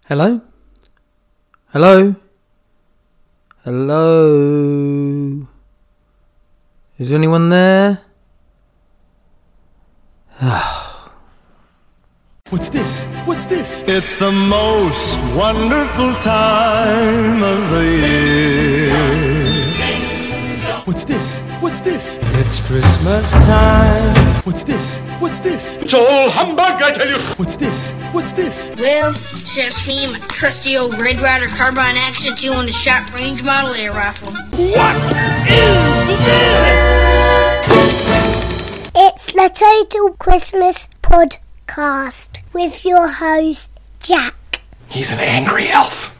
Hello? Hello? Hello? Is anyone there? What's this? What's this? It's the most wonderful time of the year. What's this? What's this? It's Christmas time. What's this? What's this? It's all humbug, I tell you. What's this? What's this? Well, instead of seeing a trusty old Red Ryder carbine action 200 shot range model air rifle. What is this? It's the Total Christmas Podcast with your host, Jack. He's an angry elf.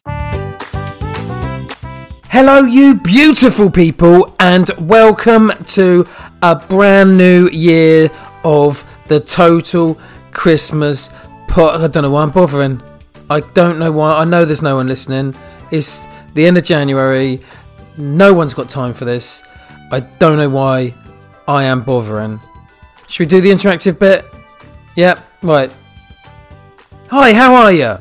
Hello, you beautiful people, and welcome to a brand new year of the Total Christmas Pod. I don't know why I'm bothering. I don't know why. I know there's no one listening. It's the end of January. No one's got time for this. I don't know why I am bothering. Should we do the interactive bit? Yep, right. Hi, how are you?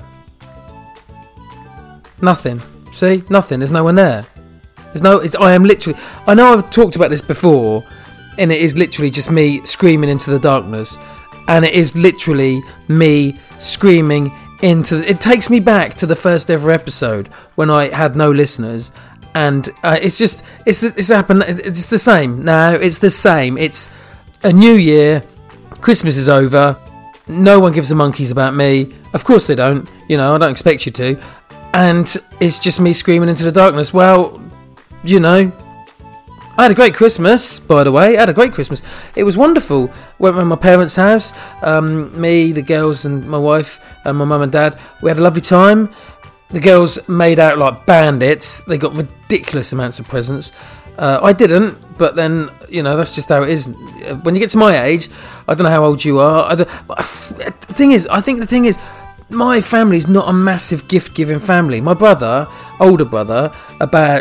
Nothing. See? Nothing. There's no one there. I am literally... I know I've talked about this before, and it is literally just me screaming into the darkness. And it is literally me screaming into... It takes me back to the first ever episode when I had no listeners. And it's happened. It's the same. No, it's the same. It's a new year. Christmas is over. No one gives a monkeys about me. Of course they don't. You know, I don't expect you to. And it's just me screaming into the darkness. Well, you know, I had a great Christmas, by the way. I had a great Christmas. It was wonderful. Went to my parents' house. Me, the girls, and my wife, and my mum and dad. We had a lovely time. The girls made out like bandits. They got ridiculous amounts of presents. I didn't, but then, you know, that's just how it is. When you get to my age, I don't know how old you are. I think the thing is, my family's not a massive gift-giving family. My brother, older brother, about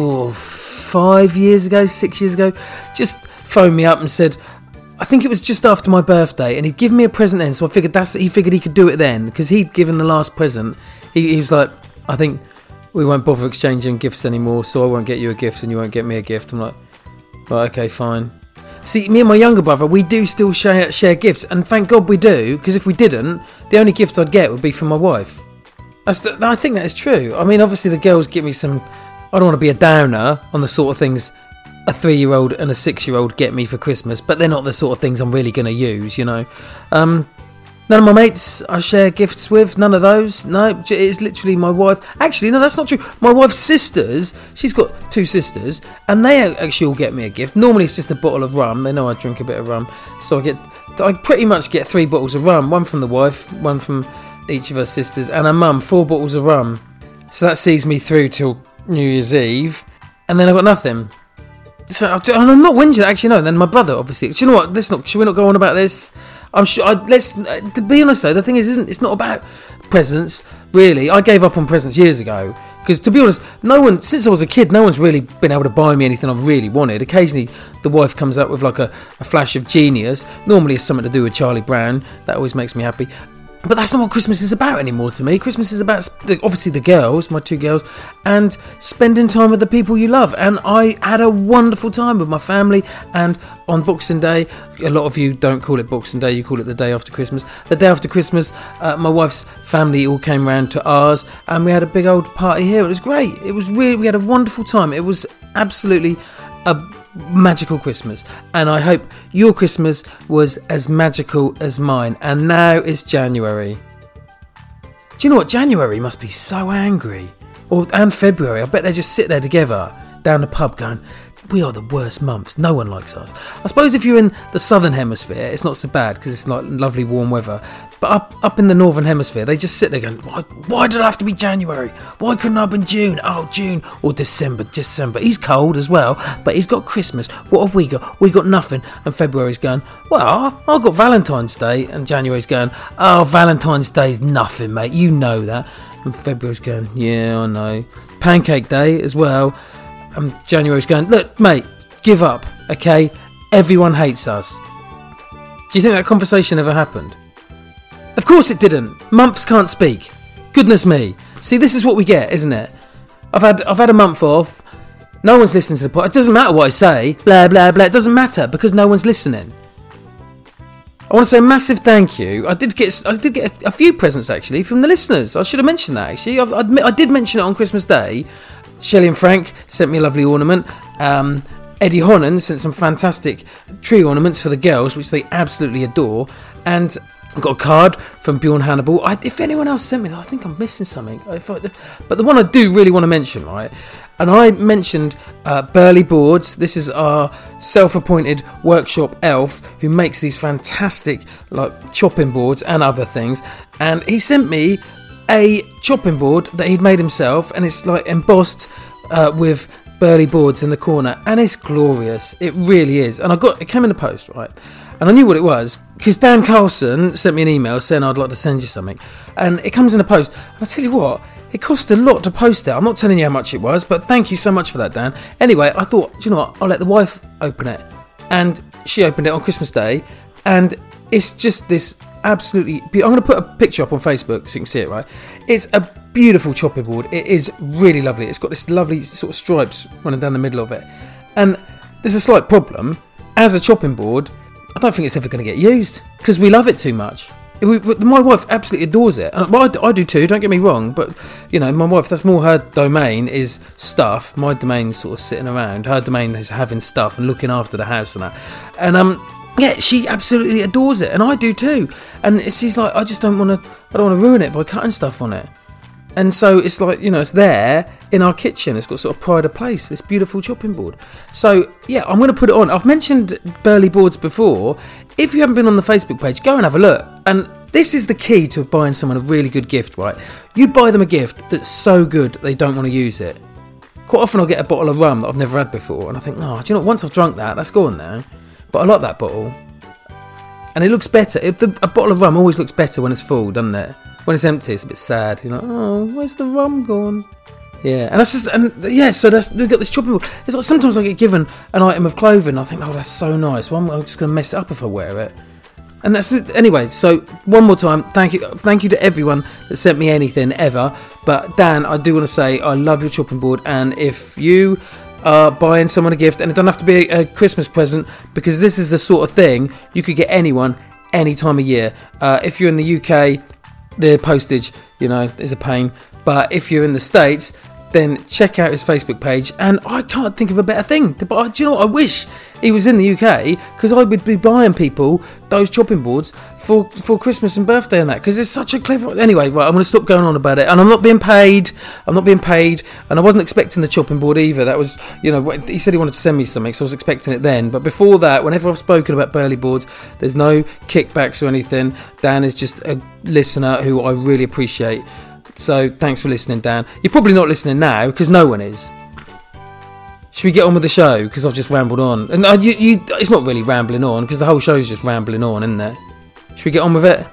6 years ago, just phoned me up and said, I think it was just after my birthday, and he'd given me a present then, so I figured he figured he could do it then, because he'd given the last present. He was like, I think we won't bother exchanging gifts anymore, so I won't get you a gift and you won't get me a gift. I'm like, right, okay, fine. See, me and my younger brother, we do still share gifts, and thank God we do, because if we didn't, the only gift I'd get would be from my wife. I think that is true. I mean, obviously the girls give me some... I don't want to be a downer on the sort of things a 3-year-old and a 6-year-old get me for Christmas, but they're not the sort of things I'm really going to use, you know. None of my mates I share gifts with, none of those. No, it's literally my wife. Actually, no, that's not true. My wife's sisters, she's got 2 sisters, and they actually all get me a gift. Normally it's just a bottle of rum. They know I drink a bit of rum. So I pretty much get 3 bottles of rum. One from the wife, one from each of her sisters, and her mum, 4 bottles of rum. So that sees me through till New Year's Eve, and then I've got nothing. So I'm not whinging, actually, no. And then my brother, obviously. Do you know what? Should we not go on about this? I'm sure. To be honest, though, the thing is, it's not about presents, really. I gave up on presents years ago because, to be honest, since I was a kid, no one's really been able to buy me anything I've really wanted. Occasionally, the wife comes up with like a flash of genius. Normally, it's something to do with Charlie Brown. That always makes me happy. But that's not what Christmas is about anymore to me. Christmas is about, obviously, the girls, my 2 girls, and spending time with the people you love. And I had a wonderful time with my family. And on Boxing Day, a lot of you don't call it Boxing Day, you call it the day after Christmas. The day after Christmas, my wife's family all came round to ours, and we had a big old party here. It was great. We had a wonderful time. It was absolutely a magical Christmas, and I hope your Christmas was as magical as mine. And now it's January. Do you know what? January must be so angry, and February. I bet they just sit there together down the pub going, we are the worst months, no one likes us. I suppose if you're in the southern hemisphere, it's not so bad because it's like lovely warm weather, but up in the northern hemisphere, they just sit there going, why did it have to be January? Why couldn't I have been June? Oh, June. Or December. He's cold as well, but he's got Christmas. What have we got? We got nothing. And February's going, well, I've got Valentine's Day. And January's going, oh, Valentine's Day's nothing, mate, you know that. And February's going, yeah, I know. Pancake Day as well. And January's going, look, mate, give up, okay? Everyone hates us. Do you think that conversation ever happened? Of course it didn't. Months can't speak. Goodness me. See, this is what we get, isn't it? I've had a month off. No one's listening to the pod. It doesn't matter what I say. Blah, blah, blah. It doesn't matter because no one's listening. I want to say a massive thank you. I did get a few presents, actually, from the listeners. I should have mentioned that, actually. I did mention it on Christmas Day. Shelley and Frank sent me a lovely ornament. Eddie Honan sent some fantastic tree ornaments for the girls, which they absolutely adore. And I got a card from Bjorn Hannibal. If anyone else sent me that, I think I'm missing something. But the one I do really want to mention, right? And I mentioned Burley Boards. This is our self-appointed workshop elf who makes these fantastic chopping boards and other things. And he sent me a chopping board that he'd made himself, and it's embossed with Burley Boards in the corner, and it's glorious. It really is. And it came in the post, right? And I knew what it was because Dan Carlson sent me an email saying I'd like to send you something, and it comes in the post. And I tell you what, it cost a lot to post it. I'm not telling you how much it was, but thank you so much for that, Dan. Anyway, I thought, do you know what? I'll let the wife open it, and she opened it on Christmas Day, and it's just this absolutely beautiful. I'm going to put a picture up on Facebook so you can see it, right? It's a beautiful chopping board. It is really lovely. It's got this lovely sort of stripes running down the middle of it, and there's a slight problem. As a chopping board, I don't think it's ever going to get used because we love it too much. My wife absolutely adores it. I do too, don't get me wrong, but my wife, that's more her domain is stuff. My domain's sort of sitting around. Her domain is having stuff and looking after the house and that. And yeah, she absolutely adores it, and I do too. And she's like, I don't want to ruin it by cutting stuff on it. And so it's it's there in our kitchen. It's got sort of pride of place, this beautiful chopping board. So yeah, I'm going to put it on. I've mentioned Burley Boards before. If you haven't been on the Facebook page, go and have a look. And this is the key to buying someone a really good gift, right? You buy them a gift that's so good they don't want to use it. Quite often I'll get a bottle of rum that I've never had before, and I think, do you know what? Once I've drunk that's gone now. But I like that bottle. And it looks better. A bottle of rum always looks better when it's full, doesn't it? When it's empty, it's a bit sad. You're like, oh, where's the rum gone? Yeah, and that's just, so we've got this chopping board. It's like sometimes I get given an item of clothing, I think, oh, that's so nice. Well, I'm just going to mess it up if I wear it. And that's it. Anyway, so one more time, thank you to everyone that sent me anything ever. But Dan, I do want to say I love your chopping board, and if you are buying someone a gift, and it doesn't have to be a Christmas present, because this is the sort of thing you could get anyone any time of year. If you're in the UK, the postage, is a pain. But if you're in the States, then check out his Facebook page. And I can't think of a better thing. But do you know what? I wish he was in the UK, because I would be buying people those chopping boards for Christmas and birthday and that, because it's such a clever... Anyway, right, I'm going to stop going on about it. And I'm not being paid. And I wasn't expecting the chopping board either. That was, he said he wanted to send me something, so I was expecting it then. But before that, whenever I've spoken about Burley Boards, there's no kickbacks or anything. Dan is just a listener who I really appreciate. So thanks for listening, Dan. You're probably not listening now because no one is. Should we get on with the show? Because I've just rambled on. And it's not really rambling on, because the whole show's just rambling on, isn't it? Should we get on with it?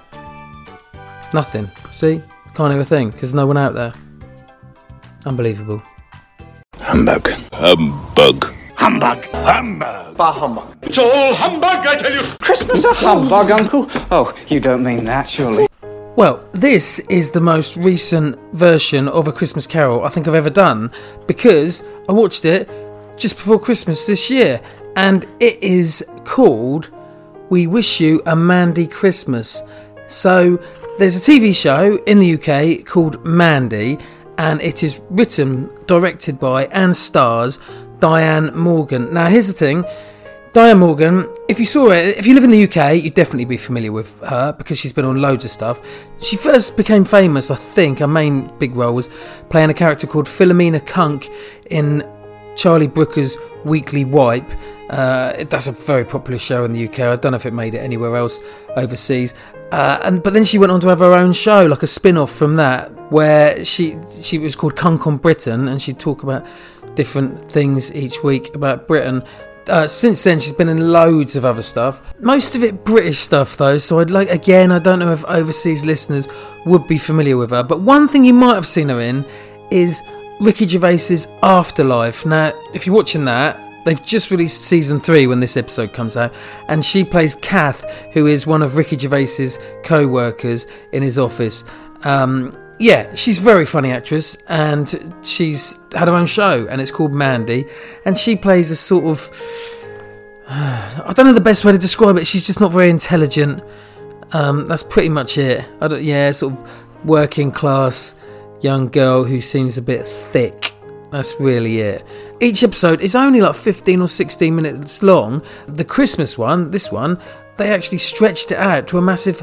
Nothing. See? Can't have a thing because there's no one out there. Unbelievable. Humbug. Humbug. Humbug. Humbug. Bah humbug. It's all humbug, I tell you. Christmas a humbug, Uncle? Oh, you don't mean that, surely. Well, this is the most recent version of A Christmas Carol I think I've ever done, because I watched it just before Christmas this year, and it is called We Wish You a Mandy Christmas. So there's a TV show in the UK called Mandy, and it is written, directed by, and stars Diane Morgan. Now here's the thing. Diane Morgan, if you live in the UK, you'd definitely be familiar with her because she's been on loads of stuff. She first became famous, I think, her main big role was playing a character called Philomena Kunk in Charlie Brooker's Weekly Wipe. That's a very popular show in the UK. I don't know if it made it anywhere else overseas. But then she went on to have her own show, like a spin-off from that, where she was called Kunk on Britain, and she'd talk about different things each week about Britain. Since then, she's been in loads of other stuff. Most of it British stuff, though. So I don't know if overseas listeners would be familiar with her. But one thing you might have seen her in is Ricky Gervais's Afterlife. Now, if you're watching that, they've just released season 3 when this episode comes out, and she plays Kath, who is one of Ricky Gervais's co-workers in his office. yeah, she's a very funny actress, and she's had her own show, and it's called Mandy, and she plays a sort of, I don't know the best way to describe it, she's just not very intelligent. That's pretty much it. Sort of working class young girl who seems a bit thick. That's really it. Each episode is only like 15 or 16 minutes long. The Christmas one, this one, they actually stretched it out to a massive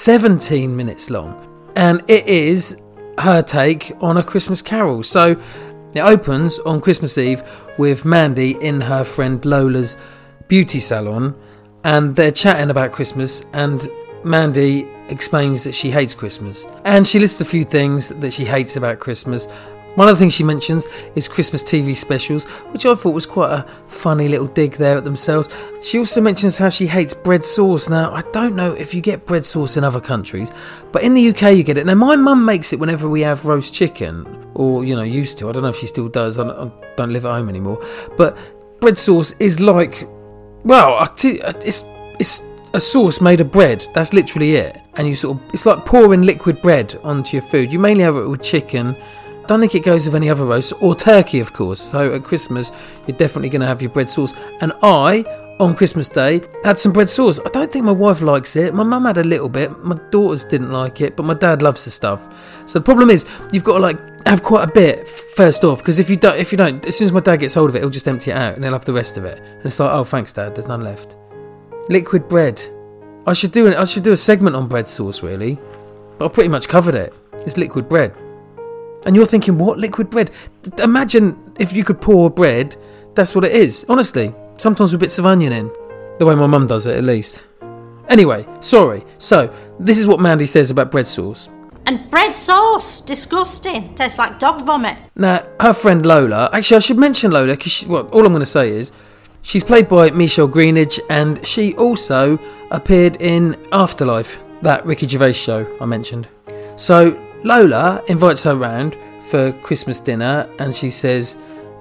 17 minutes long. And it is her take on A Christmas Carol. So it opens on Christmas Eve with Mandy in her friend Lola's beauty salon, and they're chatting about Christmas, and Mandy explains that she hates Christmas. And she lists a few things that she hates about Christmas. One of the things she mentions is Christmas TV specials, which I thought was quite a funny little dig there at themselves. She also mentions how she hates bread sauce. Now, I don't know if you get bread sauce in other countries, but in the UK you get it. Now, my mum makes it whenever we have roast chicken, or, used to. I don't know if she still does. I don't live at home anymore. But bread sauce is like, well, it's a sauce made of bread. That's literally it. And it's like pouring liquid bread onto your food. You mainly have it with chicken. I don't think it goes with any other roast, or turkey, of course. So at Christmas, you're definitely going to have your bread sauce. And I, on Christmas Day, had some bread sauce. I don't think my wife likes it. My mum had a little bit. My daughters didn't like it, but my dad loves the stuff. So the problem is, you've got to have quite a bit first off, because if you don't, as soon as my dad gets hold of it, he'll just empty it out and he'll have the rest of it. And it's like, oh, thanks, Dad. There's none left. Liquid bread. I should do a segment on bread sauce, really. But I've pretty much covered it. It's liquid bread. And you're thinking, what? Liquid bread? Imagine if you could pour bread, that's what it is. Honestly, sometimes with bits of onion in. The way my mum does it, at least. Anyway, sorry. So, this is what Mandy says about bread sauce. And bread sauce, disgusting. Tastes like dog vomit. Now, her friend Lola, actually I should mention Lola, because all I'm going to say is, she's played by Michelle Greenidge, and she also appeared in Afterlife, that Ricky Gervais show I mentioned. So, Lola invites her round for Christmas dinner, and she says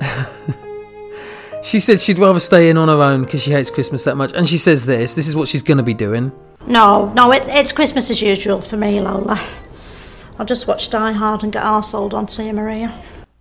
she said she'd rather stay in on her own because she hates Christmas that much. And she says this is what she's going to be doing. No, it's Christmas as usual for me, Lola. I'll just watch Die Hard and get arseholed on Tia Maria.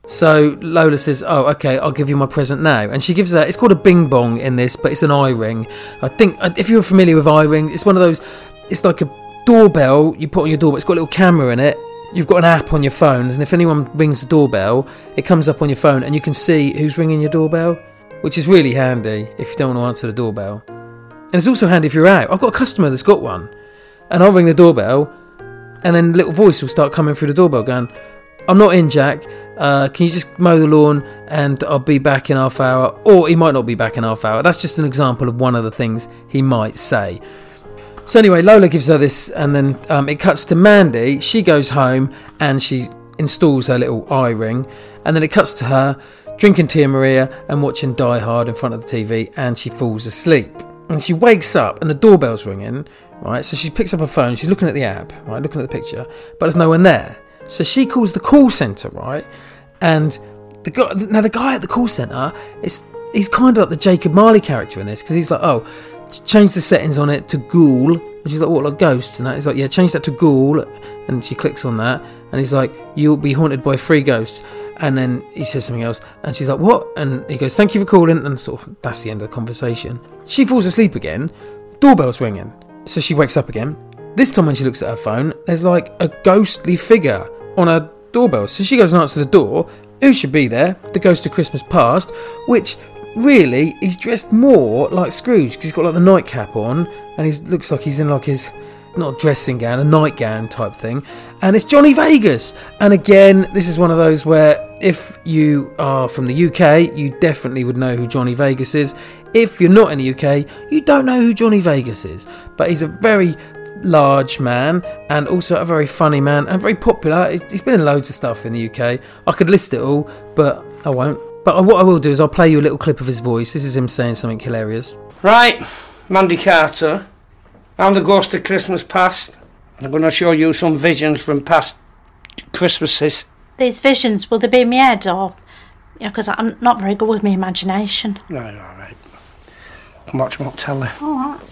So Lola says, oh, okay, I'll give you my present now. And she gives her, it's called a bing bong in this, but it's an eye ring. I think, if you're familiar with eye rings, it's one of those, it's like a doorbell you put on your doorbell. It's got a little camera in it. You've got an app on your phone, and if anyone rings the doorbell, it comes up on your phone, and you can see who's ringing your doorbell, which is really handy if you don't want to answer the doorbell. And it's also handy if you're out. I've got a customer that's got one, and I'll ring the doorbell, and then a little voice will start coming through the doorbell going, I'm not in, Jack. Can you just mow the lawn, and I'll be back in half hour? Or he might not be back in half hour. That's just an example of one of the things he might say. So anyway, Lola gives her this, and then it cuts to Mandy. She goes home and she installs her little eye ring, and then it cuts to her drinking Tia Maria and watching Die Hard in front of the TV, and she falls asleep. And she wakes up and the doorbell's ringing, right? So she picks up her phone, she's looking at the app, right, looking at the picture, but there's no one there. So she calls the call centre, right? And the guy at the call centre, he's kind of like the Jacob Marley character in this, because he's like, oh, change the settings on it to ghoul. And she's like, what, like ghosts and that? He's like, yeah, change that to ghoul. And she clicks on that, and he's like, you'll be haunted by 3 ghosts. And then he says something else, and she's like, what? And he goes, thank you for calling. And sort of, that's the end of the conversation. She falls asleep again, doorbell's ringing. So she wakes up again. This time when she looks at her phone, there's like a ghostly figure on her doorbell. So she goes and answers the door. Who should be there? The ghost of Christmas Past, which really, he's dressed more like Scrooge, because he's got like the nightcap on, and he looks like he's in like his, not a dressing gown, a nightgown type thing, and it's Johnny Vegas. And again, this is one of those where if you are from the UK, you definitely would know who Johnny Vegas is. If you're not in the UK, you don't know who Johnny Vegas is, but he's a very large man, and also a very funny man, and very popular. He's been in loads of stuff in the UK. I could list it all, but I won't. But what I will do is I'll play you a little clip of his voice. This is him saying something hilarious. Right, Mandy Carter. I'm the ghost of Christmas Past. I'm going to show you some visions from past Christmases. These visions, will they be in my head, or... because I'm not very good with my imagination. No, all right. Watch what telly. All right.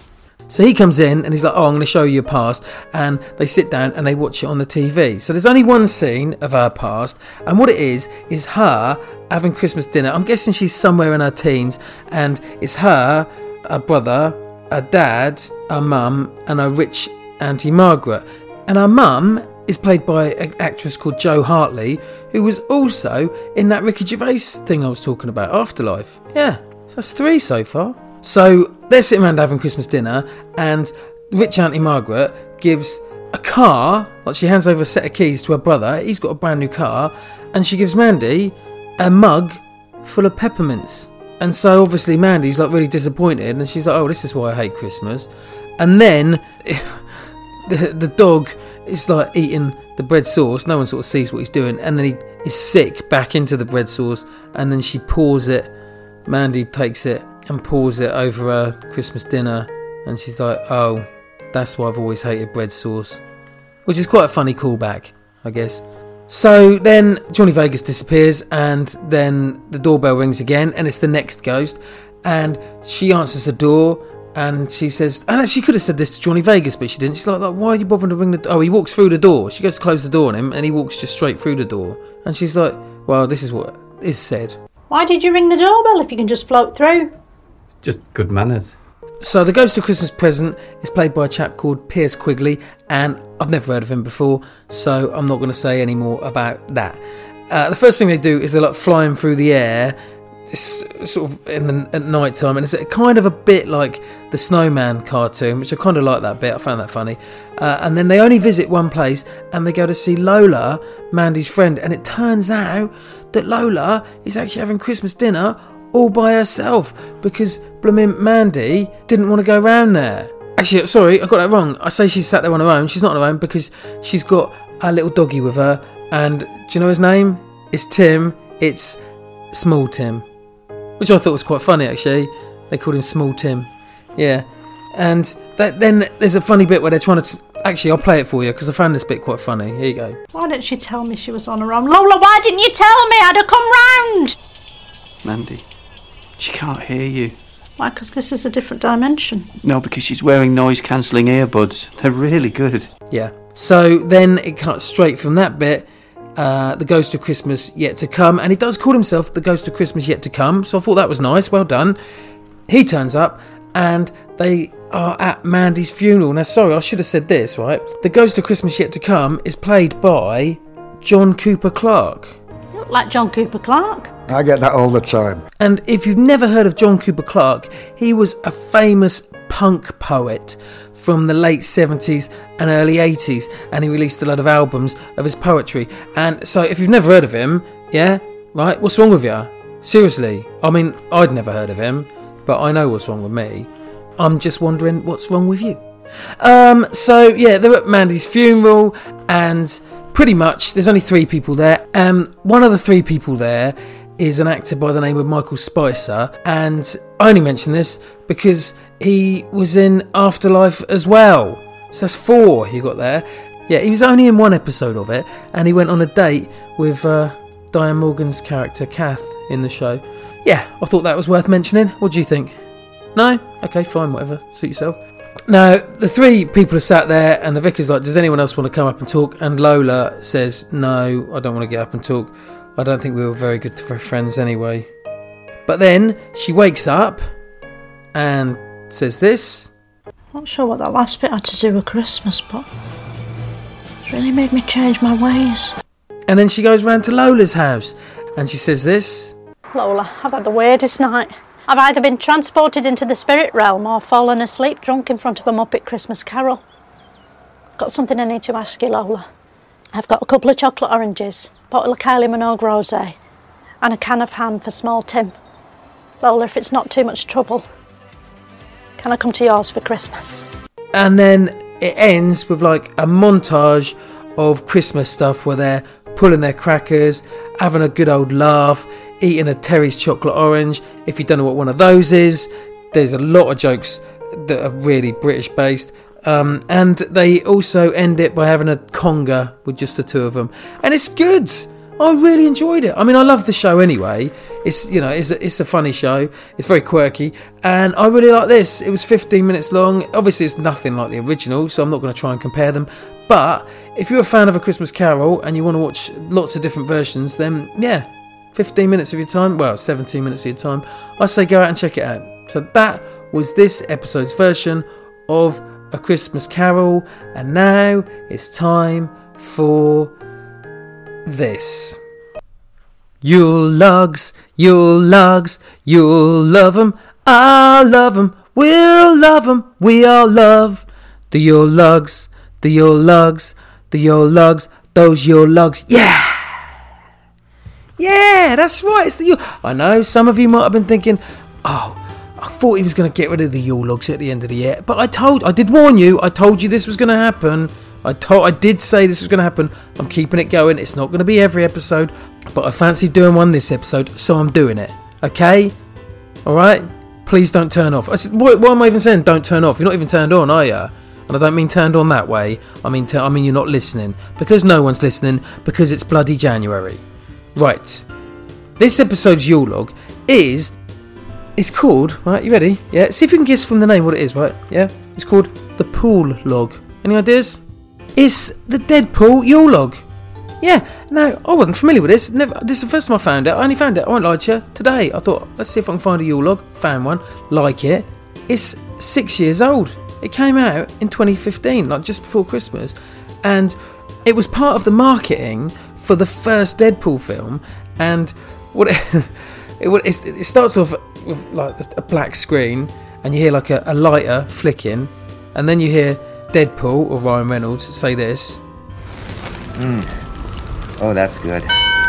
So he comes in and he's like, oh, I'm going to show you your past. And they sit down and they watch it on the TV. So there's only one scene of her past. And what it is her having Christmas dinner. I'm guessing she's somewhere in her teens. And it's her brother, her dad, her mum, and her rich Auntie Margaret. And her mum is played by an actress called Jo Hartley, who was also in that Ricky Gervais thing I was talking about, Afterlife. Yeah, so that's 3 so far. So they're sitting around having Christmas dinner, and rich Auntie Margaret gives a car, like she hands over a set of keys to her brother. He's got a brand new car, and she gives Mandy a mug full of peppermints. And so obviously Mandy's like really disappointed, and she's like, oh, this is why I hate Christmas. And then the dog is like eating the bread sauce. No one sort of sees what he's doing, and then he is sick back into the bread sauce, and then she pours it. Mandy takes it and pours it over her Christmas dinner, and she's like, oh, that's why I've always hated bread sauce, which is quite a funny callback, I guess. So then Johnny Vegas disappears, and then the doorbell rings again, and it's the next ghost, and she answers the door, and she says, and she could have said this to Johnny Vegas, but she didn't. She's like, why are you bothering to ring the door? Oh, he walks through the door. She goes to close the door on him, and he walks just straight through the door. And she's like, well, this is what is said. Why did you ring the doorbell if you can just float through? Just good manners. So the Ghost of Christmas Present is played by a chap called Piers Quigley, and I've never heard of him before, so I'm not going to say any more about that. The first thing they do is they're like flying through the air, sort of at night time, and it's kind of a bit like the Snowman cartoon, which I kind of like that bit. I found that funny. And then they only visit one place, and they go to see Lola, Mandy's friend, and it turns out that Lola is actually having Christmas dinner all by herself because blooming Mandy didn't want to go round there. Actually, sorry, I got that wrong. I say she sat there on her own. She's not on her own because she's got a little doggy with her, and do you know his name? It's Tim. It's Small Tim, which I thought was quite funny, actually. They called him Small Tim. Yeah. And then there's a funny bit where they're trying to... Actually, I'll play it for you, because I found this bit quite funny. Here you go. Why didn't she tell me she was on her own? Lola, why didn't you tell me? I'd have come round. Mandy, she can't hear you. Why, because this is a different dimension. No, because she's wearing noise-cancelling earbuds. They're really good. Yeah. So then it cuts straight from that bit... the Ghost of Christmas Yet to Come, and he does call himself the Ghost of Christmas Yet to Come, so I thought that was nice, well done. He turns up and they are at Mandy's funeral. Now sorry, I should have said this, right? The Ghost of Christmas Yet to Come is played by John Cooper Clarke. You look like John Cooper Clarke. I get that all the time. And if you've never heard of John Cooper Clarke, he was a famous punk poet from the late 70s and early 80s, and he released a lot of albums of his poetry. And so if you've never heard of him, yeah, right, what's wrong with you? Seriously, I mean, I'd never heard of him, but I know what's wrong with me. I'm just wondering what's wrong with you. So yeah, they're at Mandy's funeral, and pretty much there's only 3 people there. One of the 3 people there is an actor by the name of Michael Spicer, and I only mention this because he was in Afterlife as well. So that's 4 you got there. Yeah, he was only in 1 episode of it, and he went on a date with Diane Morgan's character Kath in the show. Yeah, I thought that was worth mentioning. What do you think? No? Okay, fine, whatever. Suit yourself. Now, the 3 people are sat there, and the vicar's like, does anyone else want to come up and talk? And Lola says, no, I don't want to get up and talk. I don't think we were very good friends anyway. But then she wakes up and says this. Not sure what that last bit had to do with Christmas, but it's really made me change my ways. And then she goes round to Lola's house and she says this. Lola, I've had the weirdest night. I've either been transported into the spirit realm or fallen asleep drunk in front of a Muppet Christmas carol. I've got something I need to ask you, Lola. I've got a couple of chocolate oranges, a bottle of Kylie Minogue Rosé, and a can of ham for Small Tim. Lola, if it's not too much trouble, can I come to yours for Christmas? And then it ends with like a montage of Christmas stuff where they're pulling their crackers, having a good old laugh, eating a Terry's chocolate orange. If you don't know what one of those is, there's a lot of jokes that are really British based. And they also end it by having a conga with just the 2 of them. And it's good. I really enjoyed it. I mean, I love the show anyway. It's, you know, it's a funny show. It's very quirky, and I really like this. It was 15 minutes long. Obviously, it's nothing like the original, so I'm not going to try and compare them. But if you're a fan of A Christmas Carol and you want to watch lots of different versions, then yeah, 15 minutes of your time, well, 17 minutes of your time, I say go out and check it out. So that was this episode's version of A Christmas Carol, and now it's time for this. Yule logs, you'll love 'em, I'll love 'em, we'll love 'em, we all love the Yule logs, the Yule logs, the Yule logs, those Yule logs, yeah! Yeah, that's right, it's the Yule. I know, some of you might have been thinking, oh, I thought he was going to get rid of the Yule logs at the end of the year, but I did warn you, I told you this was going to happen. I did say this was going to happen. I'm keeping it going. It's not going to be every episode, but I fancy doing one this episode, so I'm doing it. Okay? Alright? Please don't turn off. What am I even saying? Don't turn off. You're not even turned on, are you? And I don't mean turned on that way. I mean you're not listening. Because no one's listening, because it's bloody January. Right. This episode's Yule log is... It's called... Right, you ready? Yeah? See if you can guess from the name what it is, right? Yeah? It's called the Pool Log. Any ideas? It's the Deadpool Yule log. Yeah, no, I wasn't familiar with this. This is the first time I found it. I only found it, I won't lie to you, today. I thought, let's see if I can find a Yule log. Found one, like it. It's 6 years old. It came out in 2015, like just before Christmas. And it was part of the marketing for the first Deadpool film. And what it starts off with like a black screen, and you hear like a lighter flicking, and then you hear Deadpool or Ryan Reynolds say this. Oh, that's good.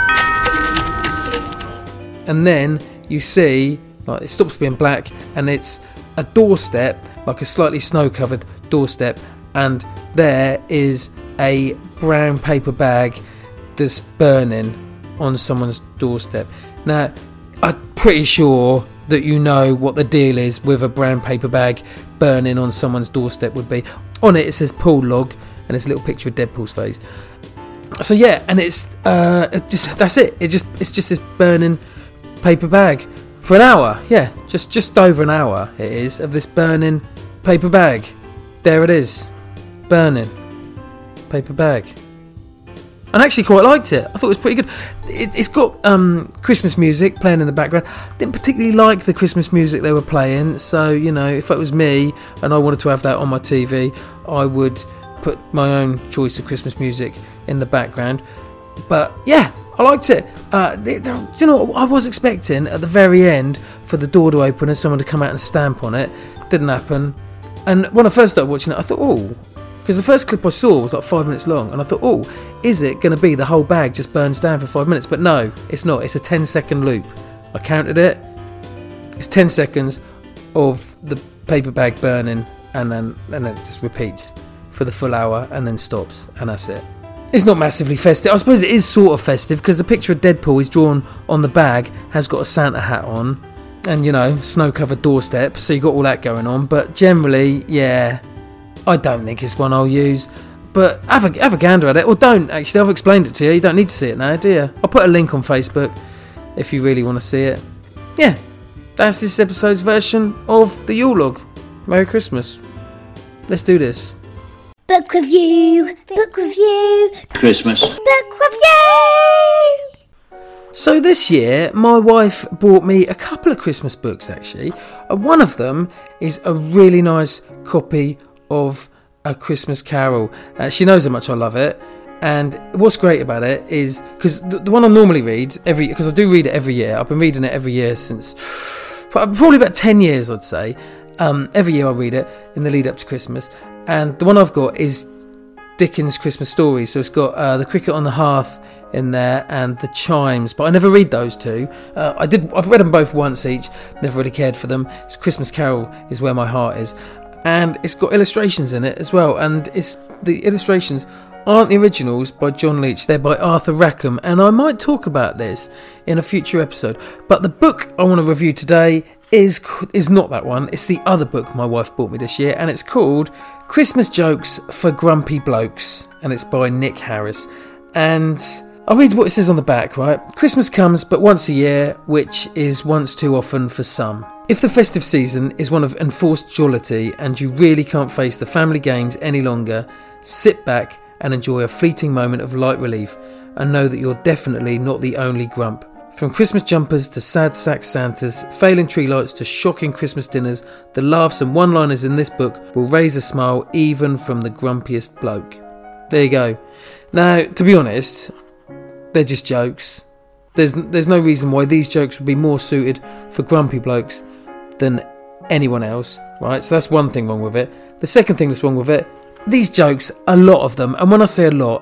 And then you see, like, it stops being black, and it's a doorstep, like a slightly snow-covered doorstep, and there is a brown paper bag that's burning on someone's doorstep. Now, I'm pretty sure that you know what the deal is with a brown paper bag burning on someone's doorstep would be. On it says Pool Log, and it's a little picture of Deadpool's face. So yeah, and it's that's it. It's just this burning paper bag for an hour. Yeah, just over an hour it is of this burning paper bag. There it is, burning paper bag. And I actually quite liked it. I thought it was pretty good. It's got Christmas music playing in the background. Didn't particularly like the Christmas music they were playing, so, you know, if it was me and I wanted to have that on my TV, I would put my own choice of Christmas music in the background. But yeah, I liked it. Do you know what I was expecting at the very end for the door to open and someone to come out and stamp on it? Didn't happen. And when I first started watching it, I thought, oh, because the first clip I saw was like 5 minutes long, and I thought, oh, is it going to be the whole bag just burns down for 5 minutes? But no, it's not. It's a 10-second loop. I counted it. It's 10 seconds of the paper bag burning, and then it just repeats for the full hour and then stops, and that's it. It's not massively festive. I suppose it is sort of festive because the picture of Deadpool is drawn on the bag, has got a Santa hat on, and, you know, snow-covered doorstep, so you got all that going on. But generally, yeah, I don't think it's one I'll use. But have a gander at it, or don't, actually. I've explained it to you. You don't need to see it now, do you? I'll put a link on Facebook if you really want to see it. Yeah, that's this episode's version of the Yule log. Merry Christmas. Let's do this. Book review, book review, Christmas. book review. So this year, my wife bought me a couple of Christmas books, actually. And one of them is a really nice copy of A Christmas Carol. She knows how much I love it. And what's great about it is, because the one I normally read, because I do read it every year. I've been reading it every year since probably about 10 years, I'd say. Every year I read it in the lead up to Christmas. And the one I've got is Dickens' Christmas Stories. So it's got The Cricket on the Hearth in there and The Chimes, but I never read those two. I've read them both once each, never really cared for them. It's Christmas Carol is where my heart is, and it's got illustrations in it as well, and the illustrations aren't the originals by John Leach, they're by Arthur Rackham, and I might talk about this in a future episode. But the book I want to review today is not that one. It's the other book my wife bought me this year, and it's called Christmas Jokes for Grumpy Blokes, and it's by Nick Harris. And I'll read what it says on the back, right? Christmas comes but once a year, which is once too often for some. If the festive season is one of enforced jollity and you really can't face the family games any longer, sit back and enjoy a fleeting moment of light relief and know that you're definitely not the only grump. From Christmas jumpers to sad sack Santas, failing tree lights to shocking Christmas dinners, the laughs and one-liners in this book will raise a smile even from the grumpiest bloke. There you go. Now, to be honest, they're just jokes. There's no reason why these jokes would be more suited for grumpy blokes than anyone else, right? So that's one thing wrong with it. The second thing that's wrong with it, these jokes, a lot of them, and when I say a lot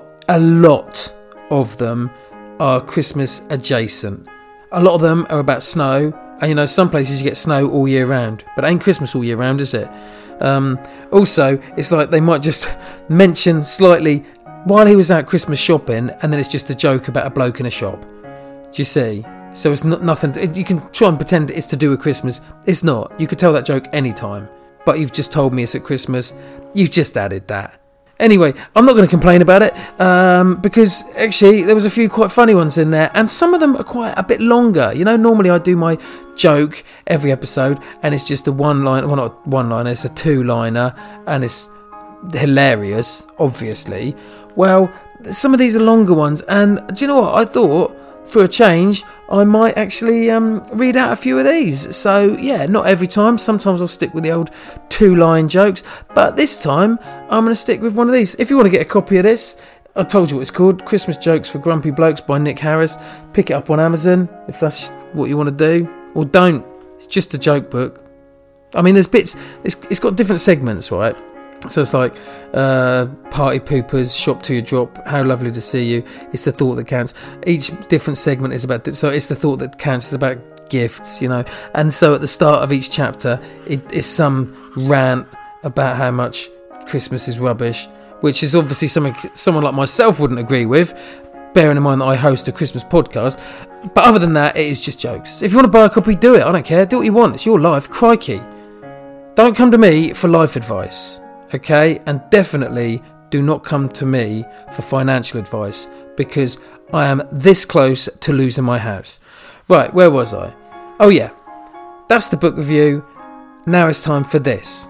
of them are Christmas adjacent. A lot of them are about snow, and some places you get snow all year round, but it ain't Christmas all year round, is it? Also, it's like they might just mention slightly while he was out Christmas shopping, and then it's just a joke about a bloke in a shop. Do you see? So it's not nothing. You can try and pretend it's to do with Christmas. It's not. You could tell that joke anytime, but you've just told me it's at Christmas. You've just added that. Anyway, I'm not going to complain about it because actually there was a few quite funny ones in there, and some of them are quite a bit longer. Normally I do my joke every episode, and it's just a one-liner. Well, not one-liner. It's a two-liner, and it's hilarious, obviously. Well, some of these are longer ones, and do you know what? I thought, for a change, I might actually read out a few of these. So, yeah, not every time. Sometimes I'll stick with the old two-line jokes, but this time I'm going to stick with one of these. If you want to get a copy of this, I told you what it's called, Christmas Jokes for Grumpy Blokes by Nick Harris. Pick it up on Amazon if that's what you want to do, or don't. It's just a joke book. I mean, there's bits, it's got different segments, right? So it's like party poopers, shop to your drop, how lovely to see you, it's the thought that counts. Each different segment is about, so it's the thought that counts, it's about gifts, and so at the start of each chapter it is some rant about how much Christmas is rubbish, which is obviously something someone like myself wouldn't agree with, bearing in mind that I host a Christmas podcast. But other than that, it is just jokes. If you want to buy a copy, do it. I don't care, do what you want, it's your life. Crikey, don't come to me for life advice. Okay, and definitely do not come to me for financial advice, because I am this close to losing my house. Right, where was I? Oh yeah, that's the book review. Now it's time for this.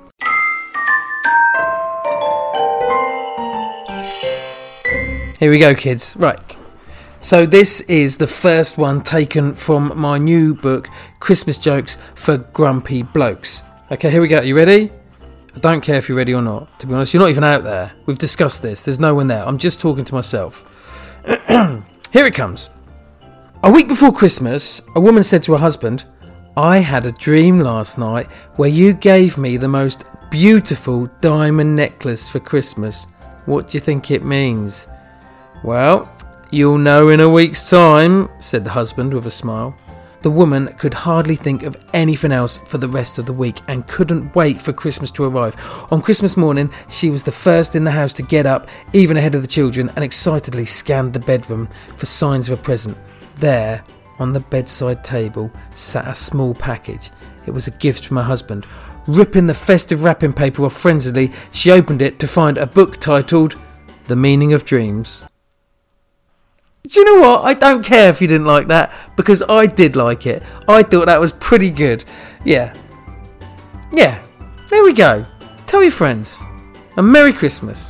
Here we go, kids. Right, so this is the first one taken from my new book, Christmas Jokes for Grumpy Blokes. Okay, here we go. You ready? I don't care if you're ready or not. To be honest, you're not even out there. We've discussed this. There's no one there. I'm just talking to myself. Here it comes. A week before Christmas, a woman said to her husband, "I had a dream last night where you gave me the most beautiful diamond necklace for Christmas. What do you think it means?" "Well, you'll know in a week's time," said the husband with a smile. The woman could hardly think of anything else for the rest of the week and couldn't wait for Christmas to arrive. On Christmas morning, she was the first in the house to get up, even ahead of the children, and excitedly scanned the bedroom for signs of a present. There, on the bedside table, sat a small package. It was a gift from her husband. Ripping the festive wrapping paper off frenziedly, she opened it to find a book titled The Meaning of Dreams. Do you know what? I don't care if you didn't like that, because I did like it. I thought that was pretty good. Yeah, there we go. Tell your friends. And Merry Christmas.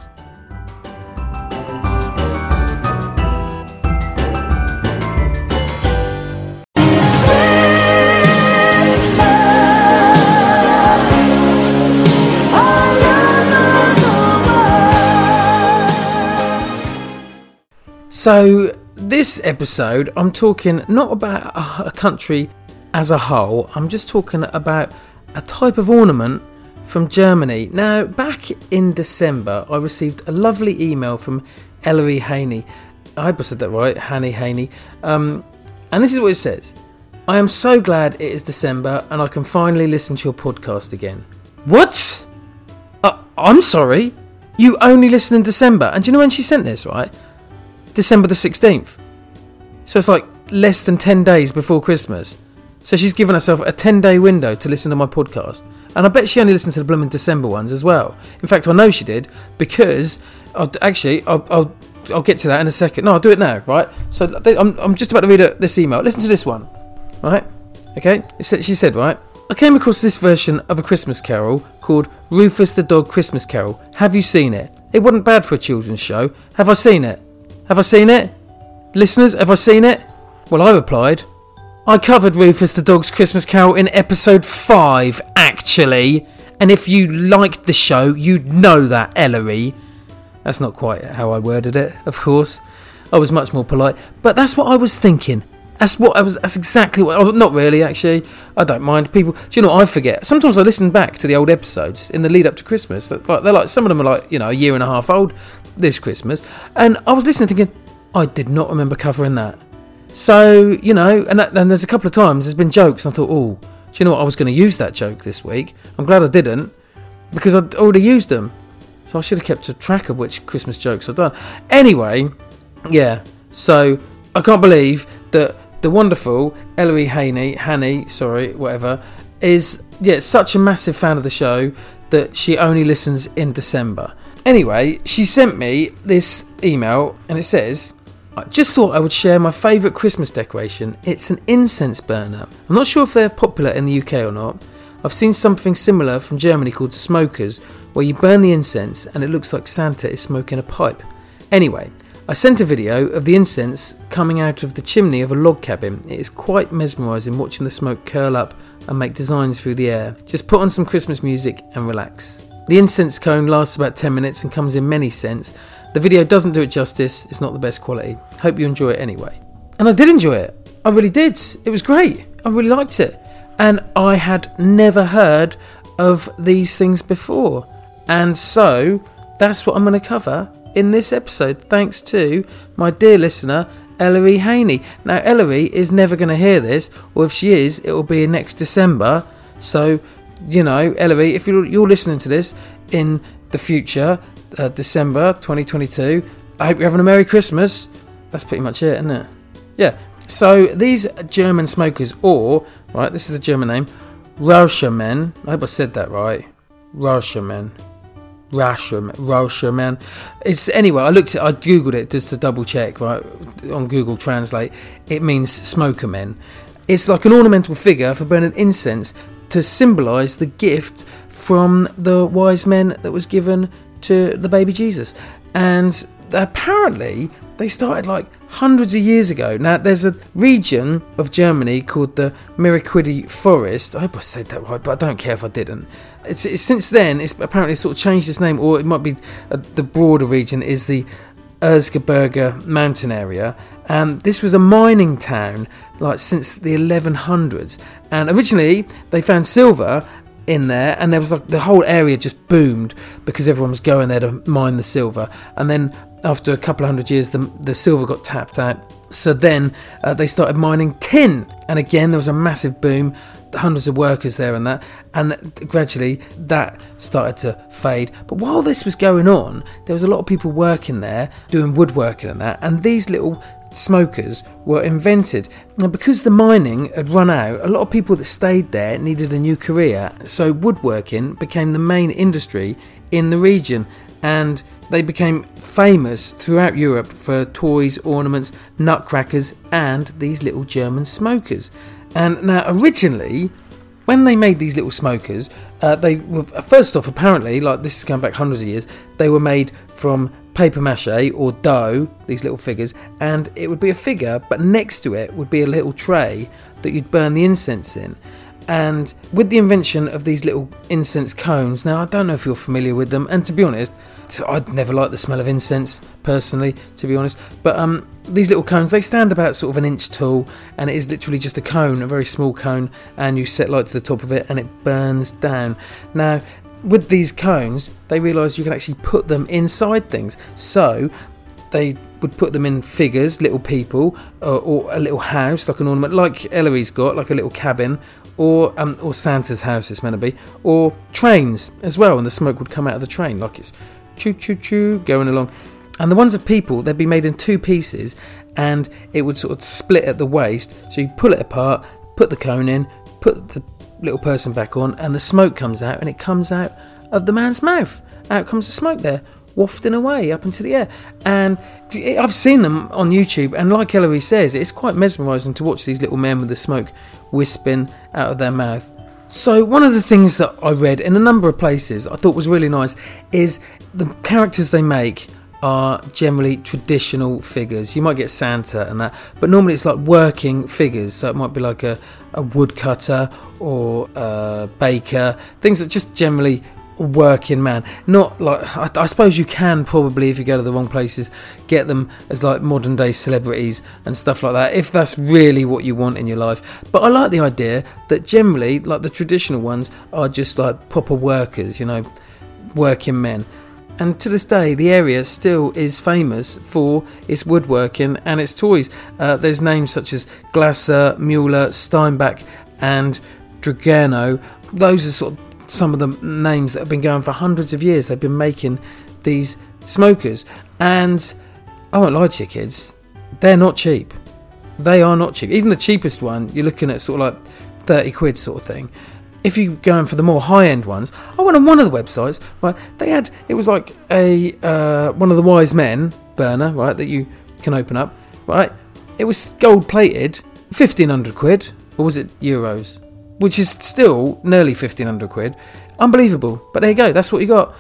So, this episode, I'm talking not about a country as a whole, I'm just talking about a type of ornament from Germany. Now, back in December, I received a lovely email from Ellery Haney. I hope I said that right, Haney. And this is what it says. "I am so glad it is December and I can finally listen to your podcast again." What? I'm sorry? You only listen in December? And do you know when she sent this, right? December the 16th. So it's like less than 10 days before Christmas. So she's given herself a 10-day window to listen to my podcast. And I bet she only listened to the blooming December ones as well. In fact, I know she did, because I'll I'll get to that in a second. No, I'll do it now, right? So I'm just about to read this email. Listen to this one, right? Okay, she said, right, I came across this version of A Christmas Carol called Rufus the Dog Christmas Carol. Have you seen it? It wasn't bad for a children's show. Have I seen it? Have I seen it? Listeners, have I seen it? Well, I replied, I covered Rufus the Dog's Christmas Carol in episode 5, actually. And if you liked the show, you'd know that, Ellery. That's not quite how I worded it, of course. I was much more polite. But that's what I was thinking. That's exactly what... Not really, actually. I don't mind. People... Do you know what I forget? Sometimes I listen back to the old episodes in the lead up to Christmas. They're like... Some of them are like, a year and a half old this Christmas. And I was listening thinking, I did not remember covering that. So, and there's a couple of times there's been jokes and I thought, do you know what? I was going to use that joke this week. I'm glad I didn't because I'd already used them. So I should have kept a track of which Christmas jokes I've done. Anyway, yeah. So I can't believe that the wonderful Ellery Haney, is such a massive fan of the show that she only listens in December. Anyway, she sent me this email and it says, I just thought I would share my favourite Christmas decoration. It's an incense burner. I'm not sure if they're popular in the UK or not. I've seen something similar from Germany called smokers, where you burn the incense and it looks like Santa is smoking a pipe. Anyway, I sent a video of the incense coming out of the chimney of a log cabin. It is quite mesmerising watching the smoke curl up and make designs through the air. Just put on some Christmas music and relax. The incense cone lasts about 10 minutes and comes in many scents. The video doesn't do it justice, it's not the best quality. Hope you enjoy it anyway. And I did enjoy it. I really did. It was great. I really liked it. And I had never heard of these things before. And so, that's what I'm going to cover in this episode, thanks to my dear listener, Ellery Haney. Now, Ellery is never going to hear this, or if she is, it will be next December. So, Ellery, if you're listening to this in the future, December 2022, I hope you're having a Merry Christmas. That's pretty much it, isn't it? Yeah. So these German smokers, this is the German name, Rauchermen. I hope I said that right. Rauchermen. Anyway, I googled it just to double check, right, on Google Translate. It means smoker men. It's like an ornamental figure for burning incense to symbolise the gift from the wise men that was given to the baby Jesus. And apparently they started like hundreds of years ago. Now there's a region of Germany called the Miraquidi Forest. I hope I said that right, but I don't care if I didn't. It's since then it's apparently sort of changed its name, or it might be the broader region is the Erzgebirge mountain area. And this was a mining town like since the 1100s, and originally they found silver in there, and there was like the whole area just boomed because everyone was going there to mine the silver. And then after a couple of hundred years the silver got tapped out, so then they started mining tin, and again there was a massive boom, hundreds of workers there and gradually that started to fade. But while this was going on, there was a lot of people working there doing woodworking and that, and these little smokers were invented. And because the mining had run out, a lot of people that stayed there needed a new career, so woodworking became the main industry in the region, and they became famous throughout Europe for toys, ornaments, nutcrackers, and these little German smokers. And now originally, when they made these little smokers, they were, first off, apparently, like this is going back hundreds of years, they were made from paper mache or dough, these little figures, and it would be a figure, but next to it would be a little tray that you'd burn the incense in. And with the invention of these little incense cones, now I don't know if you're familiar with them, and to be honest, I'd never liked the smell of incense personally, to be honest, but these little cones, they stand about sort of an inch tall, and it is literally just a cone, a very small cone, and you set light to the top of it and it burns down. Now with these cones, they realised you can actually put them inside things, so they would put them in figures, little people, or a little house, like an ornament, like Ellery's got, like a little cabin, or Santa's house it's meant to be, or trains as well, and the smoke would come out of the train like it's choo choo choo going along. And the ones of people, they'd be made in two pieces, and it would sort of split at the waist, so you pull it apart, put the cone in, put the little person back on, and the smoke comes out, and it comes out of the man's mouth. Out comes the smoke there. wafting away up into the air. And I've seen them on YouTube, and like Ellery says, it's quite mesmerising to watch these little men with the smoke wisping out of their mouth. So one of the things that I read in a number of places I thought was really nice is the characters they make are generally traditional figures. You might get Santa and that, but normally it's like working figures. So it might be like a woodcutter or a baker, things that just generally working man. Not like, I suppose you can probably, if you go to the wrong places, get them as like modern day celebrities and stuff like that, if that's really what you want in your life. But I like the idea that generally, like the traditional ones are just like proper workers, you know, working men. And to this day, the area still is famous for its woodworking and its toys. There's names such as Glasser, Mueller, Steinbach and Dragano. Those are sort of some of the names that have been going for hundreds of years. They've been making these smokers. And I won't lie to you kids, they're not cheap. They are not cheap. Even the cheapest one, you're looking at sort of like 30 quid sort of thing. If you're going for the more high-end ones, I went on one of the websites, right, it was like a one of the Wise Men burner, right, that you can open up, right, it was gold-plated, 1,500 quid, or was it euros, which is still nearly 1,500 quid, unbelievable, but there you go, that's what you got.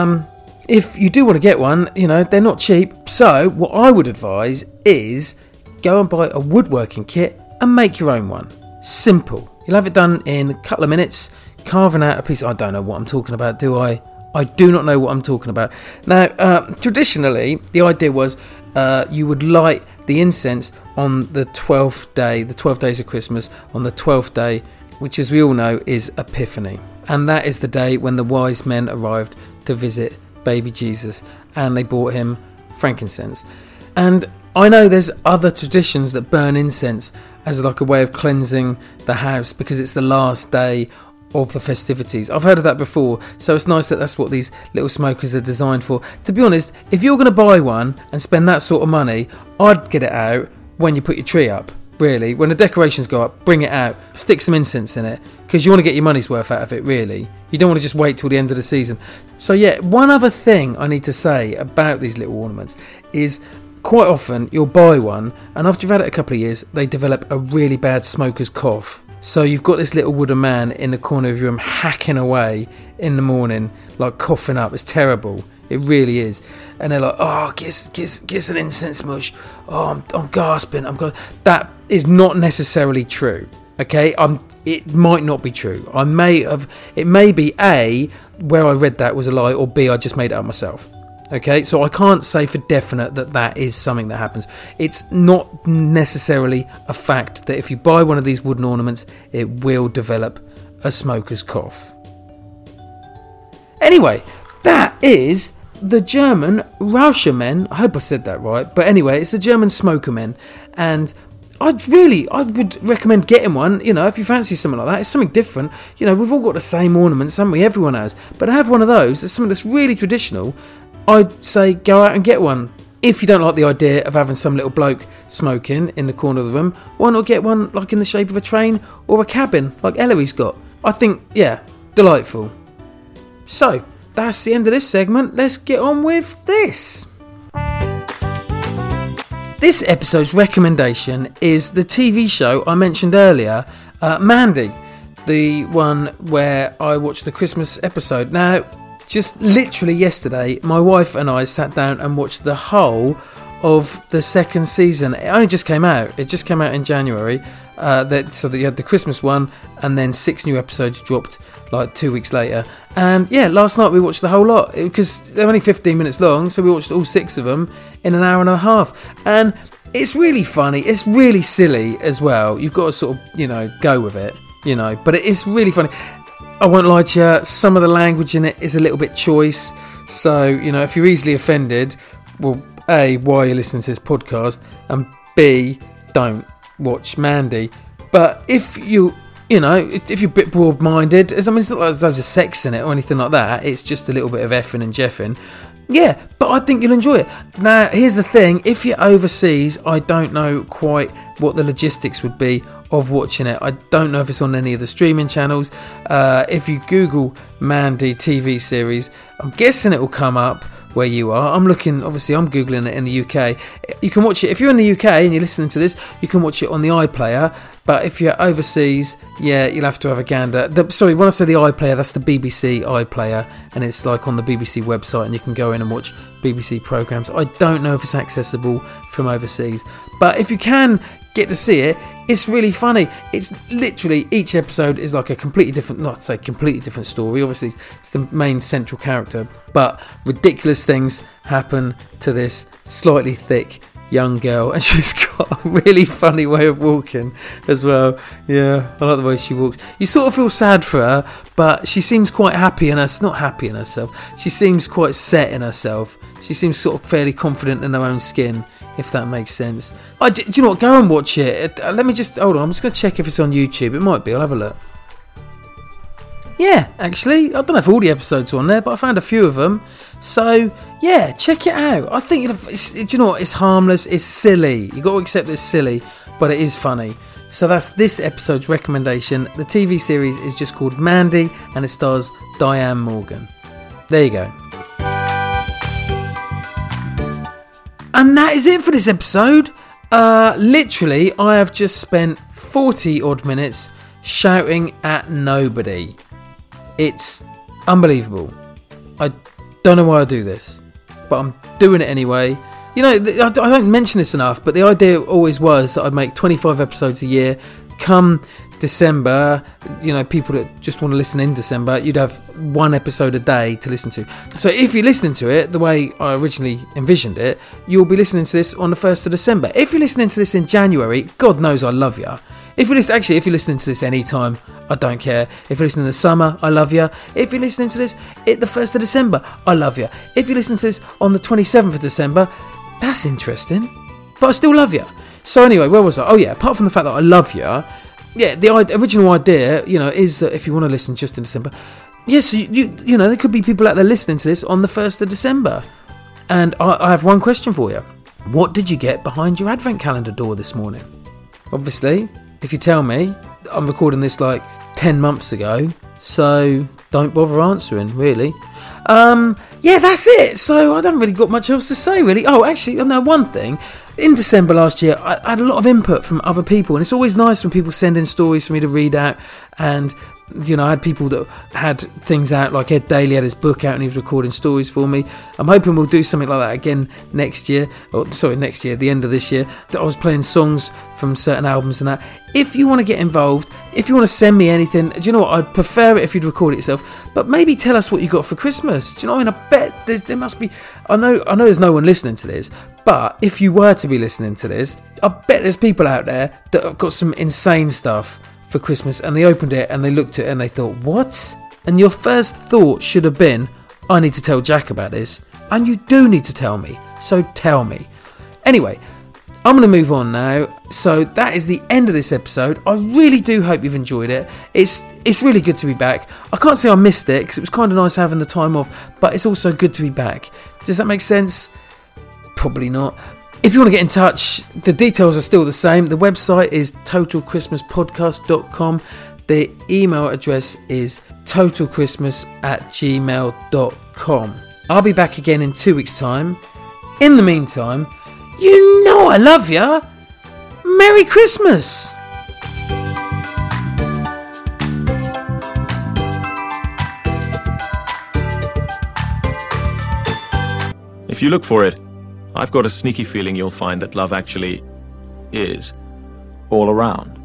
If you do want to get one, you know, they're not cheap, so what I would advise is go and buy a woodworking kit and make your own one. Simple. You'll have it done in a couple of minutes, carving out a piece. I don't know what I'm talking about, do I? I do not know what I'm talking about. Now, traditionally, the idea was you would light the incense on the 12th day, the 12 days of Christmas, on the 12th day, which, as we all know, is Epiphany. And that is the day when the wise men arrived to visit baby Jesus, and they brought him frankincense. And I know there's other traditions that burn incense as like a way of cleansing the house because it's the last day of the festivities. I've heard of that before, so it's nice that that's what these little smokers are designed for. To be honest, if you're going to buy one and spend that sort of money, I'd get it out when you put your tree up, really. When the decorations go up, bring it out, stick some incense in it, because you want to get your money's worth out of it, really. You don't want to just wait till the end of the season. So yeah, one other thing I need to say about these little ornaments is quite often you'll buy one and after you've had it a couple of years they develop a really bad smoker's cough. So you've got this little wooden man in the corner of your room hacking away in the morning, like coughing up. It's terrible. It really is. And they're like, oh, get an incense mush. Oh, I'm gasping. That is not necessarily true. Okay, it might not be true. It may be A, where I read that was a lie, or B, I just made it up myself. Okay, so I can't say for definite that is something that happens. It's not necessarily a fact that if you buy one of these wooden ornaments, it will develop a smoker's cough. Anyway, that is the German Rauschermen. I hope I said that right. But anyway, it's the German Smokermen. And I would recommend getting one, you know, if you fancy something like that. It's something different. You know, we've all got the same ornaments, haven't we? Everyone has. But to have one of those, it's something that's really traditional. I'd say go out and get one. If you don't like the idea of having some little bloke smoking in the corner of the room, why not get one like in the shape of a train or a cabin like Ellery's got? I think, yeah, delightful. So, that's the end of this segment. Let's get on with this. This episode's recommendation is the TV show I mentioned earlier, Mandy, the one where I watched the Christmas episode. Now, just literally yesterday, my wife and I sat down and watched the whole of the second season. It only just came out. It just came out in January. So that you had the Christmas one, and then 6 new episodes dropped like 2 weeks later. And yeah, last night we watched the whole lot because they're only 15 minutes long, so we watched all 6 of them in an hour and a half. And it's really funny. It's really silly as well. You've got to sort of, you know, go with it, you know. But it is really funny. I won't lie to you, some of the language in it is a little bit choice. So, you know, if you're easily offended, well, A, why are you listening to this podcast? And B, don't watch Mandy. But if you're a bit broad-minded, it's not like there's loads of sex in it or anything like that. It's just a little bit of effing and jeffing. Yeah, but I think you'll enjoy it. Now, here's the thing. If you're overseas, I don't know quite what the logistics would be of watching it. I don't know if it's on any of the streaming channels. If you Google Mandy TV series, I'm guessing it will come up. where you are. I'm Googling it in the UK. You can watch it, if you're in the UK and you're listening to this, you can watch it on the iPlayer, but if you're overseas, yeah, you'll have to have a gander. When I say the iPlayer, that's the BBC iPlayer, and it's like on the BBC website, and you can go in and watch BBC programmes. I don't know if it's accessible from overseas, but if you can get to see it, it's really funny. It's literally, each episode is like a completely different, not to say completely different story, obviously it's the main central character, but ridiculous things happen to this slightly thick young girl, and she's got a really funny way of walking as well. Yeah, I like the way she walks. You sort of feel sad for her, but she seems quite happy in not happy in herself, she seems quite set in herself. She seems sort of fairly confident in her own skin, if that makes sense. Do you know what? Go and watch it. Let me just hold on. I'm just going to check if it's on YouTube. It might be. I'll have a look. Yeah, actually, I don't know if all the episodes are on there, but I found a few of them. So yeah, check it out. I think do you know what? It's harmless. It's silly. You got to accept it's silly, but it is funny. So that's this episode's recommendation. The TV series is just called Mandy, and it stars Diane Morgan. There you go. And that is it for this episode. Literally, I have just spent 40 odd minutes shouting at nobody. It's unbelievable. I don't know why I do this, but I'm doing it anyway. You know, I don't mention this enough, but the idea always was that I'd make 25 episodes a year. Come December, you know, people that just want to listen in December, you'd have one episode a day to listen to. So if you're listening to it the way I originally envisioned it, you'll be listening to this on the 1st of December. If you're listening to this in January, God knows I love you. If you're listening to this anytime, I don't care. If you're listening in the summer, I love you. If you're listening to this at the 1st of December, I love you. If you're listening to this on the 27th of December, that's interesting, but I still love you. So anyway, where was I? Oh yeah, apart from the fact that I love you, yeah, the original idea, you know, is that if you want to listen just in December, yes, you know, there could be people out there listening to this on the 1st of December. And I have one question for you. What did you get behind your advent calendar door this morning? Obviously, if you tell me, I'm recording this like 10 months ago, so don't bother answering, really. Yeah, that's it. So I don't really got much else to say, really. Oh, actually, I know one thing. In December last year, I had a lot of input from other people, and it's always nice when people send in stories for me to read out. And, you know, I had people that had things out, like Ed Daly had his book out and he was recording stories for me. I'm hoping we'll do something like that again next year, the end of this year. I was playing songs from certain albums and that. If you want to get involved, if you want to send me anything, do you know what? I'd prefer it if you'd record it yourself, but maybe tell us what you got for Christmas. Do you know what I mean? I bet there must be. I know there's no one listening to this, but if you were to be listening to this, I bet there's people out there that have got some insane stuff for Christmas, and they opened it and they looked at it and they thought, what? And your first thought should have been, I need to tell Jack about this. And you do need to tell me, so tell me. Anyway, I'm going to move on now. So that is the end of this episode. I really do hope you've enjoyed it. It's really good to be back. I can't say I missed it because it was kind of nice having the time off, but it's also good to be back. Does that make sense? Probably not. If you want to get in touch, the details are still the same. The website is totalchristmaspodcast.com. The email address is totalchristmas@gmail.com. I'll be back again in 2 weeks' time. In the meantime, you know I love ya. Merry Christmas. If you look for it, I've got a sneaky feeling you'll find that love actually is all around.